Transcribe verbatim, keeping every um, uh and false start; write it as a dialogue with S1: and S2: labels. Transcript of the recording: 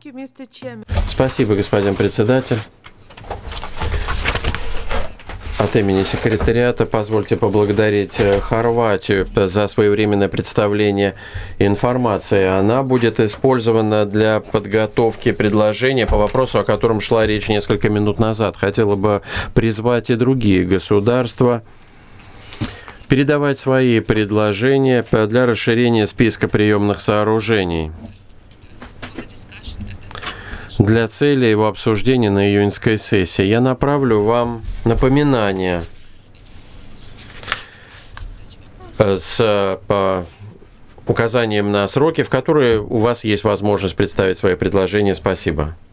S1: Спасибо, господин председатель. От имени секретариата позвольте поблагодарить Хорватию за своевременное представление информации. Она будет использована для подготовки предложения по вопросу, о котором шла речь несколько минут назад. Хотела бы призвать и другие государства передавать свои предложения для расширения списка приемных сооружений для цели его обсуждения на июньской сессии. Я направлю вам напоминание с по указанием на сроки, в которые у вас есть возможность представить свои предложения. Спасибо.